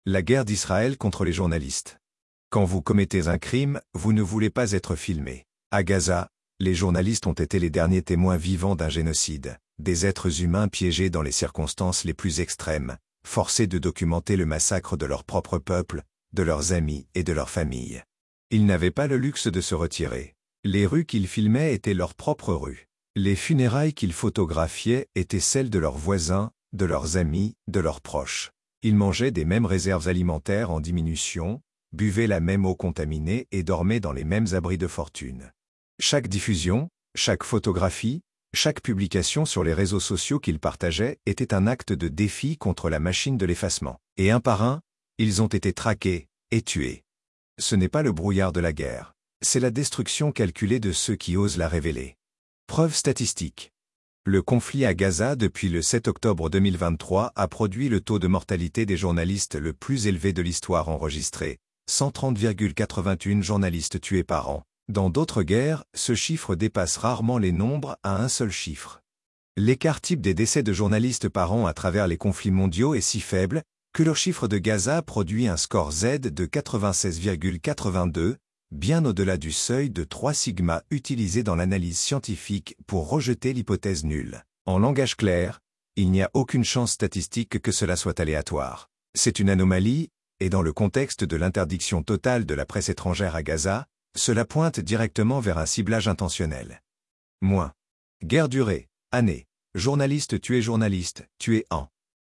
La guerre d'Israël contre les journalistes. Quand vous commettez un crime, vous ne voulez pas être filmé. À Gaza, les journalistes ont été les derniers témoins vivants d'un génocide, des êtres humains piégés dans les circonstances les plus extrêmes, forcés de documenter le massacre de leur propre peuple, de leurs amis et de leurs familles. Ils n'avaient pas le luxe de se retirer. Les rues qu'ils filmaient étaient leurs propres rues. Les funérailles qu'ils photographiaient étaient celles de leurs voisins, de leurs amis, de leurs proches. Ils mangeaient des mêmes réserves alimentaires en diminution, buvaient la même eau contaminée et dormaient dans les mêmes abris de fortune. Chaque diffusion, chaque photographie, chaque publication sur les réseaux sociaux qu'ils partageaient était un acte de défi contre la machine de l'effacement. Et un par un, ils ont été traqués et tués. Ce n'est pas le brouillard de la guerre, c'est la destruction calculée de ceux qui osent la révéler. Preuve statistique. Le conflit à Gaza depuis le 7 octobre 2023 a produit le taux de mortalité des journalistes le plus élevé de l'histoire enregistré, 130,81 journalistes tués par an. Dans d'autres guerres, ce chiffre dépasse rarement les nombres à un seul chiffre. L'écart type des décès de journalistes par an à travers les conflits mondiaux est si faible que le chiffre de Gaza produit un score Z de 96,82, bien au-delà du seuil de 3 sigma utilisé dans l'analyse scientifique pour rejeter l'hypothèse nulle. En langage clair, il n'y a aucune chance statistique que cela soit aléatoire. C'est une anomalie, et dans le contexte de l'interdiction totale de la presse étrangère à Gaza, cela pointe directement vers un ciblage intentionnel. Guerre durée, année. Journaliste tué en.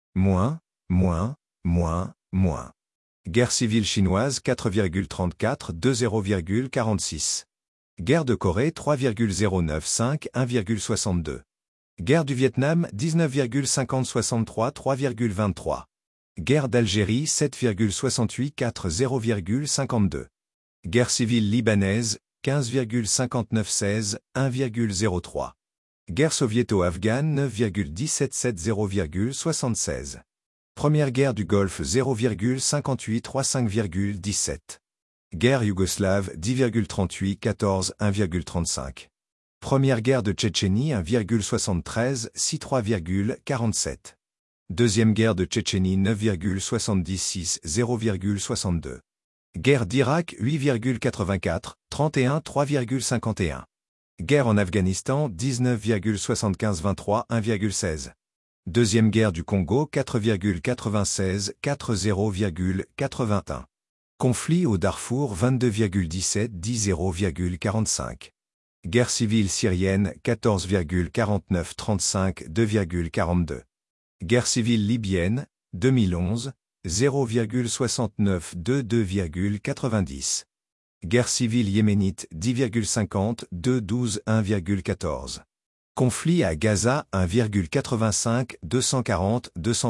Guerre civile chinoise 4,34 20,46. Guerre de Corée 3,095 1,62. Guerre du Vietnam 19,5063 3,23. Guerre d'Algérie 7,68 40,52. Guerre civile libanaise 15,5916 1,03. Guerre soviéto-afghane 9,1770,76. Première guerre du Golfe 0,5835,17. Guerre yougoslave 10,38 14 1,35. Première guerre de Tchétchénie 1,73 63,47. Deuxième guerre de Tchétchénie 9,76 0,62. Guerre d'Irak 8,84 31 3,51. Guerre en Afghanistan 19,75 23 1,16. Deuxième guerre du Congo 4,96 40,81. Conflit au Darfour 22,17 10 0,45. Guerre civile syrienne 14,49 35 2,42. Guerre civile libyenne 2011 0,69 2,90. Guerre civile yéménite 10,50 12 1,14. Conflit à Gaza 1,85 240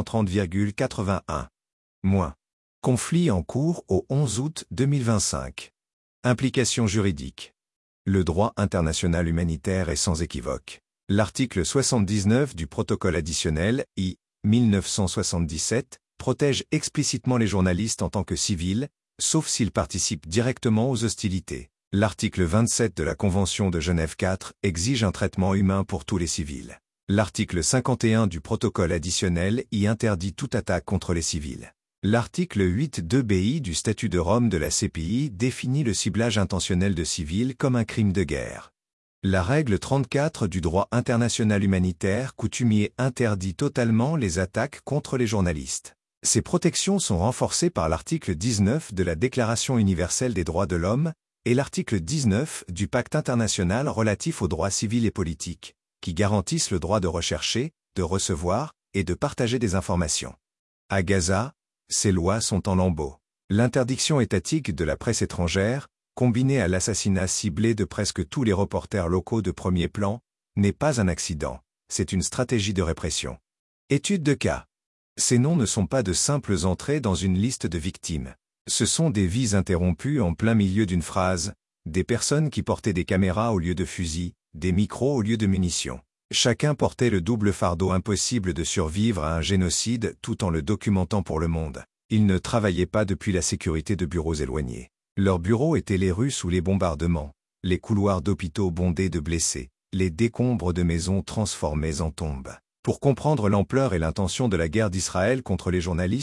230,81. Conflit en cours au 11 août 2025. Implications juridiques. Le droit international humanitaire est sans équivoque. L'article 79 du protocole additionnel I. 1977 protège explicitement les journalistes en tant que civils, sauf s'ils participent directement aux hostilités. L'article 27 de la Convention de Genève 4 exige un traitement humain pour tous les civils. L'article 51 du protocole additionnel y interdit toute attaque contre les civils. L'article 8.2bi du statut de Rome de la CPI définit le ciblage intentionnel de civils comme un crime de guerre. La règle 34 du droit international humanitaire coutumier interdit totalement les attaques contre les journalistes. Ces protections sont renforcées par l'article 19 de la Déclaration universelle des droits de l'homme et l'article 19 du Pacte international relatif aux droits civils et politiques, qui garantissent le droit de rechercher, de recevoir et de partager des informations. À Gaza, ces lois sont en lambeaux. L'interdiction étatique de la presse étrangère, combinée à l'assassinat ciblé de presque tous les reporters locaux de premier plan, n'est pas un accident, c'est une stratégie de répression. Étude de cas. Ces noms ne sont pas de simples entrées dans une liste de victimes. Ce sont des vies interrompues en plein milieu d'une phrase, des personnes qui portaient des caméras au lieu de fusils, des micros au lieu de munitions. Chacun portait le double fardeau impossible de survivre à un génocide tout en le documentant pour le monde. Ils ne travaillaient pas depuis la sécurité de bureaux éloignés. Leurs bureaux étaient les rues sous les bombardements, les couloirs d'hôpitaux bondés de blessés, les décombres de maisons transformées en tombes. Pour comprendre l'ampleur et l'intention de la guerre d'Israël contre les journalistes,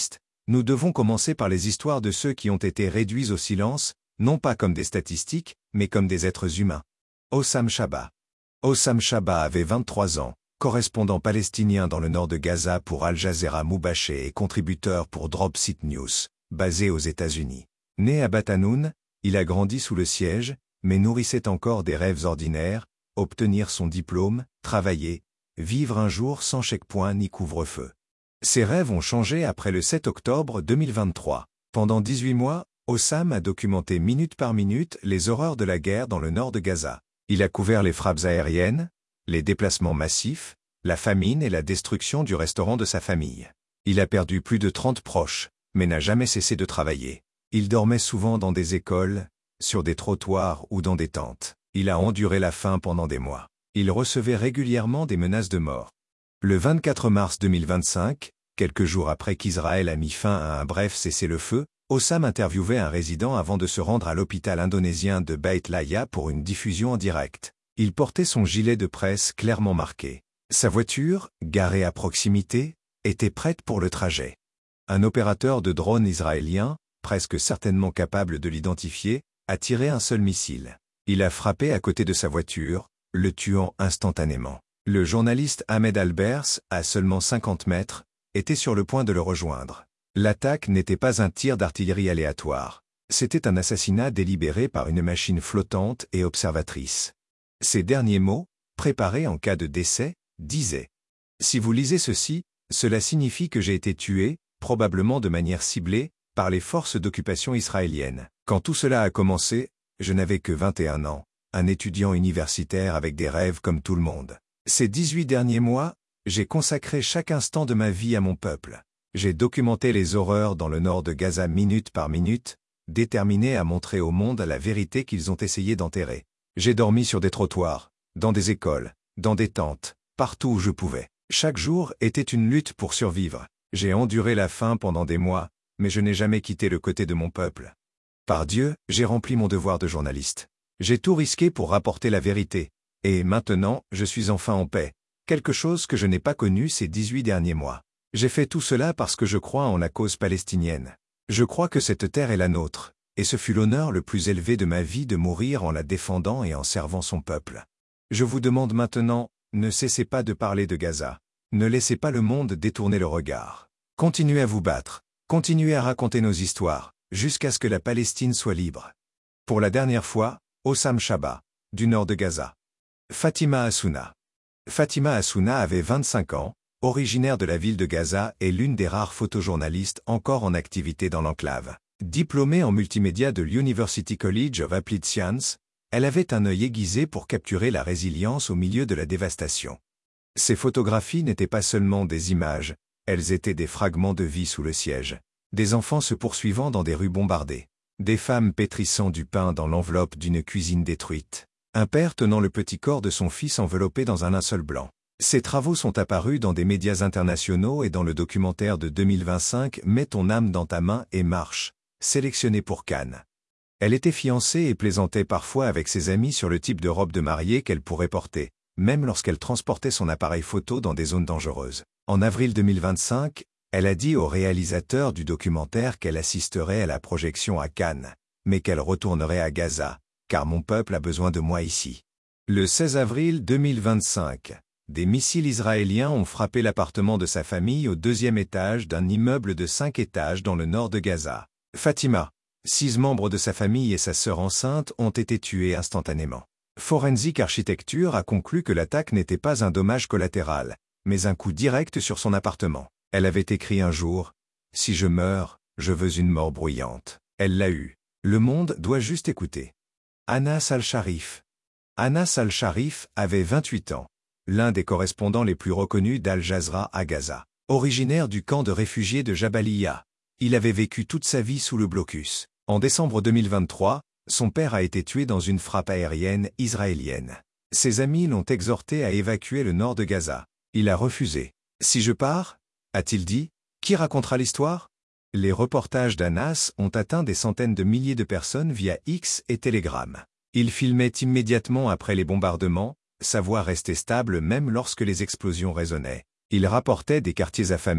Nous devons commencer par les histoires de ceux qui ont été réduits au silence, non pas comme des statistiques, mais comme des êtres humains. Hossam Shaba. Hossam Shaba avait 23 ans, correspondant palestinien dans le nord de Gaza pour Al Jazeera Mubashir et contributeur pour Dropsite News, basé aux États-Unis. Né à Batanoun, il a grandi sous le siège, mais nourrissait encore des rêves ordinaires, obtenir son diplôme, travailler, vivre un jour sans chèque-point ni couvre-feu. Ses rêves ont changé après le 7 octobre 2023. Pendant 18 mois, Hossam a documenté minute par minute les horreurs de la guerre dans le nord de Gaza. Il a couvert les frappes aériennes, les déplacements massifs, la famine et la destruction du restaurant de sa famille. Il a perdu plus de 30 proches, mais n'a jamais cessé de travailler. Il dormait souvent dans des écoles, sur des trottoirs ou dans des tentes. Il a enduré la faim pendant des mois. Il recevait régulièrement des menaces de mort. Le 24 mars 2025, quelques jours après qu'Israël a mis fin à un bref cessez-le-feu, Hossam interviewait un résident avant de se rendre à l'hôpital indonésien de Beit Laya pour une diffusion en direct. Il portait son gilet de presse clairement marqué. Sa voiture, garée à proximité, était prête pour le trajet. Un opérateur de drone israélien, presque certainement capable de l'identifier, a tiré un seul missile. Il a frappé à côté de sa voiture, le tuant instantanément. Le journaliste Ahmed Albers, à seulement 50 mètres, était sur le point de le rejoindre. L'attaque n'était pas un tir d'artillerie aléatoire. C'était un assassinat délibéré par une machine flottante et observatrice. Ces derniers mots, préparés en cas de décès, disaient « Si vous lisez ceci, cela signifie que j'ai été tué, probablement de manière ciblée, par les forces d'occupation israéliennes. Quand tout cela a commencé, je n'avais que 21 ans, un étudiant universitaire avec des rêves comme tout le monde. Ces 18 derniers mois, j'ai consacré chaque instant de ma vie à mon peuple. J'ai documenté les horreurs dans le nord de Gaza minute par minute, déterminé à montrer au monde la vérité qu'ils ont essayé d'enterrer. J'ai dormi sur des trottoirs, dans des écoles, dans des tentes, partout où je pouvais. Chaque jour était une lutte pour survivre. J'ai enduré la faim pendant des mois, mais je n'ai jamais quitté le côté de mon peuple. Par Dieu, j'ai rempli mon devoir de journaliste. J'ai tout risqué pour rapporter la vérité. Et maintenant, je suis enfin en paix, quelque chose que je n'ai pas connu ces 18 derniers mois. J'ai fait tout cela parce que je crois en la cause palestinienne. Je crois que cette terre est la nôtre, et ce fut l'honneur le plus élevé de ma vie de mourir en la défendant et en servant son peuple. Je vous demande maintenant, ne cessez pas de parler de Gaza. Ne laissez pas le monde détourner le regard. Continuez à vous battre, continuez à raconter nos histoires, jusqu'à ce que la Palestine soit libre. Pour la dernière fois, Hossam Shaba, du nord de Gaza. Fatima Assouna. Fatima Assouna avait 25 ans, originaire de la ville de Gaza et l'une des rares photojournalistes encore en activité dans l'enclave. Diplômée en multimédia de l'University College of Applied Science, elle avait un œil aiguisé pour capturer la résilience au milieu de la dévastation. Ses photographies n'étaient pas seulement des images, elles étaient des fragments de vie sous le siège. Des enfants se poursuivant dans des rues bombardées. Des femmes pétrissant du pain dans l'enveloppe d'une cuisine détruite. Un père tenant le petit corps de son fils enveloppé dans un linceul blanc. Ces travaux sont apparus dans des médias internationaux et dans le documentaire de 2025 « Mets ton âme dans ta main et marche », sélectionné pour Cannes. Elle était fiancée et plaisantait parfois avec ses amis sur le type de robe de mariée qu'elle pourrait porter, même lorsqu'elle transportait son appareil photo dans des zones dangereuses. En avril 2025, elle a dit au réalisateur du documentaire qu'elle assisterait à la projection à Cannes, mais qu'elle retournerait à Gaza, car mon peuple a besoin de moi ici. Le 16 avril 2025, des missiles israéliens ont frappé l'appartement de sa famille au 2e étage d'un immeuble de 5 étages dans le nord de Gaza. Fatima, 6 membres de sa famille et sa sœur enceinte ont été tués instantanément. Forensic Architecture a conclu que l'attaque n'était pas un dommage collatéral, mais un coup direct sur son appartement. Elle avait écrit un jour « Si je meurs, je veux une mort bruyante ». Elle l'a eu. Le monde doit juste écouter. Anas Al-Sharif. Anas Al-Sharif avait 28 ans, l'un des correspondants les plus reconnus d'Al Jazeera à Gaza. Originaire du camp de réfugiés de Jabalia, il avait vécu toute sa vie sous le blocus. En décembre 2023, son père a été tué dans une frappe aérienne israélienne. Ses amis l'ont exhorté à évacuer le nord de Gaza. Il a refusé. « Si je pars ?» a-t-il dit, « qui racontera l'histoire ?» Les reportages d'Anas ont atteint des centaines de milliers de personnes via X et Telegram. Il filmait immédiatement après les bombardements, sa voix restait stable même lorsque les explosions résonnaient. Il rapportait des quartiers affamés,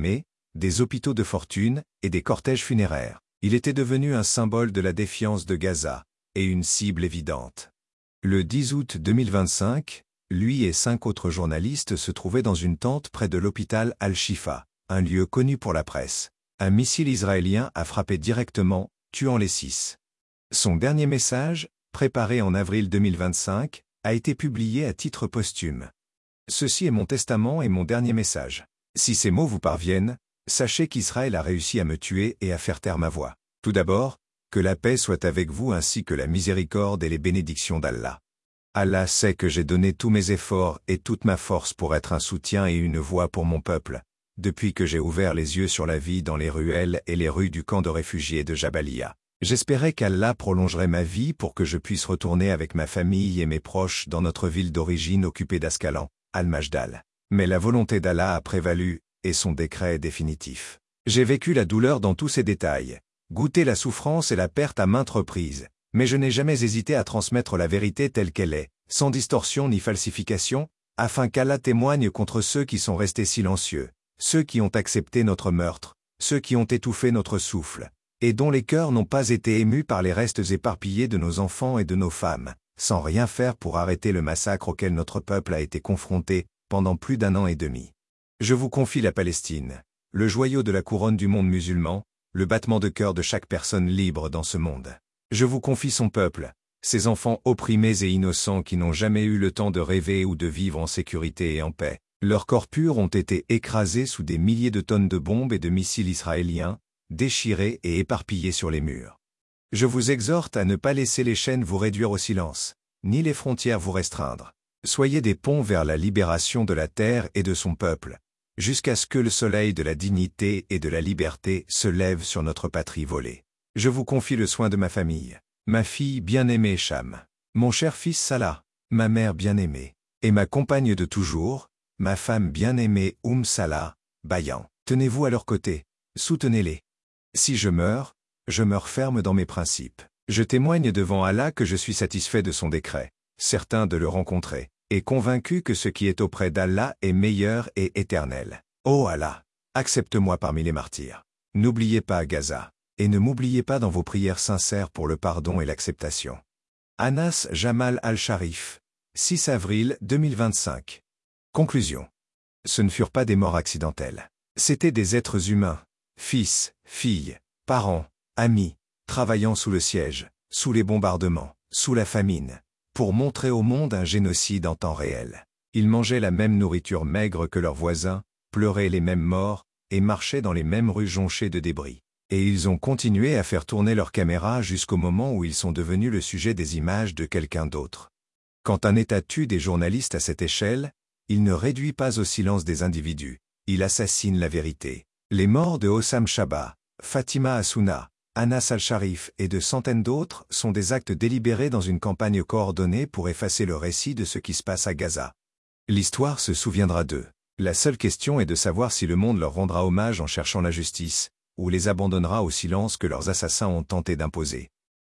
des hôpitaux de fortune et des cortèges funéraires. Il était devenu un symbole de la défiance de Gaza et une cible évidente. Le 10 août 2025, lui et 5 autres journalistes se trouvaient dans une tente près de l'hôpital Al-Shifa, un lieu connu pour la presse. Un missile israélien a frappé directement, tuant les 6. Son dernier message, préparé en avril 2025, a été publié à titre posthume. Ceci est mon testament et mon dernier message. Si ces mots vous parviennent, sachez qu'Israël a réussi à me tuer et à faire taire ma voix. Tout d'abord, que la paix soit avec vous ainsi que la miséricorde et les bénédictions d'Allah. Allah sait que j'ai donné tous mes efforts et toute ma force pour être un soutien et une voix pour mon peuple, depuis que j'ai ouvert les yeux sur la vie dans les ruelles et les rues du camp de réfugiés de Jabalia. J'espérais qu'Allah prolongerait ma vie pour que je puisse retourner avec ma famille et mes proches dans notre ville d'origine occupée d'Ascalon, Al-Majdal. Mais la volonté d'Allah a prévalu, et son décret est définitif. J'ai vécu la douleur dans tous ses détails, goûté la souffrance et la perte à maintes reprises, mais je n'ai jamais hésité à transmettre la vérité telle qu'elle est, sans distorsion ni falsification, afin qu'Allah témoigne contre ceux qui sont restés silencieux, ceux qui ont accepté notre meurtre, ceux qui ont étouffé notre souffle, et dont les cœurs n'ont pas été émus par les restes éparpillés de nos enfants et de nos femmes, sans rien faire pour arrêter le massacre auquel notre peuple a été confronté pendant plus d'1 an et demi. Je vous confie la Palestine, le joyau de la couronne du monde musulman, le battement de cœur de chaque personne libre dans ce monde. Je vous confie son peuple, ces enfants opprimés et innocents qui n'ont jamais eu le temps de rêver ou de vivre en sécurité et en paix. Leurs corps purs ont été écrasés sous des milliers de tonnes de bombes et de missiles israéliens, déchirés et éparpillés sur les murs. Je vous exhorte à ne pas laisser les chaînes vous réduire au silence, ni les frontières vous restreindre. Soyez des ponts vers la libération de la terre et de son peuple, jusqu'à ce que le soleil de la dignité et de la liberté se lève sur notre patrie volée. Je vous confie le soin de ma famille, ma fille bien-aimée Cham, mon cher fils Salah, ma mère bien-aimée, et ma compagne de toujours, ma femme bien-aimée Salah, Bayan. Tenez-vous à leur côté, soutenez-les. Si je meurs ferme dans mes principes. Je témoigne devant Allah que je suis satisfait de son décret, certain de le rencontrer, et convaincu que ce qui est auprès d'Allah est meilleur et éternel. Ô Allah, accepte-moi parmi les martyrs. N'oubliez pas Gaza, et ne m'oubliez pas dans vos prières sincères pour le pardon et l'acceptation. Anas Jamal Al-Sharif, 6 avril 2025. Conclusion. Ce ne furent pas des morts accidentelles. C'étaient des êtres humains, fils, filles, parents, amis, travaillant sous le siège, sous les bombardements, sous la famine, pour montrer au monde un génocide en temps réel. Ils mangeaient la même nourriture maigre que leurs voisins, pleuraient les mêmes morts, et marchaient dans les mêmes rues jonchées de débris. Et ils ont continué à faire tourner leurs caméras jusqu'au moment où ils sont devenus le sujet des images de quelqu'un d'autre. Quand un État tue des journalistes à cette échelle, il ne réduit pas au silence des individus, il assassine la vérité. Les morts de Hossam Chaba, Fatima Assouna, Anas Al-Sharif et de centaines d'autres sont des actes délibérés dans une campagne coordonnée pour effacer le récit de ce qui se passe à Gaza. L'histoire se souviendra d'eux. La seule question est de savoir si le monde leur rendra hommage en cherchant la justice, ou les abandonnera au silence que leurs assassins ont tenté d'imposer.